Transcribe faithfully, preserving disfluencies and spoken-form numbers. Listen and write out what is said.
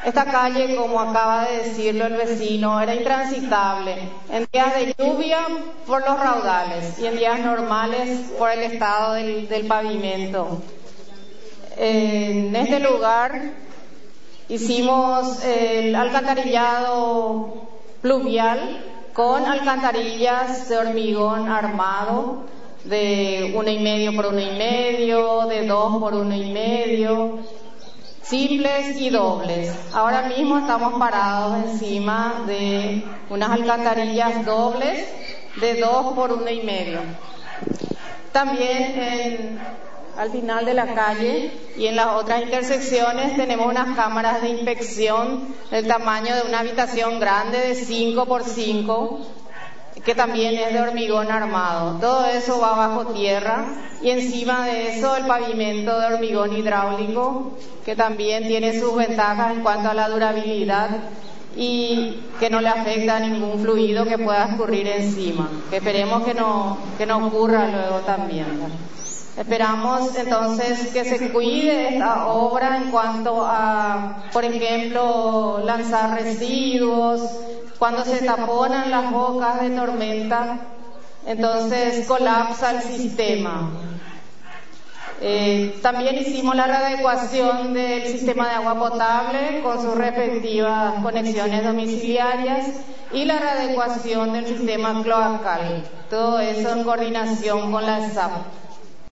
Esta calle, como acaba de decirlo el vecino, era intransitable en días de lluvia por los raudales y en días normales por el estado del, del pavimento. En este lugar hicimos el alcantarillado pluvial con alcantarillas de hormigón armado de uno y medio por uno y medio, de dos por uno y medio, simples y dobles. Ahora mismo estamos parados encima de unas alcantarillas dobles de dos por uno y medio. También en, al final de la calle y en las otras intersecciones tenemos unas cámaras de inspección del tamaño de una habitación grande de cinco por cinco, que también es de hormigón armado. Todo eso va bajo tierra y encima de eso el pavimento de hormigón hidráulico, que también tiene sus ventajas en cuanto a la durabilidad y que no le afecta a ningún fluido que pueda escurrir encima, que esperemos que no, que no ocurra luego también. Esperamos entonces que se cuide esta obra en cuanto a, por ejemplo, lanzar residuos. Cuando se taponan las bocas de tormenta, entonces colapsa el sistema. Eh, también hicimos la readecuación del sistema de agua potable con sus respectivas conexiones domiciliarias y la readecuación del sistema cloacal. Todo eso en coordinación con la S A P.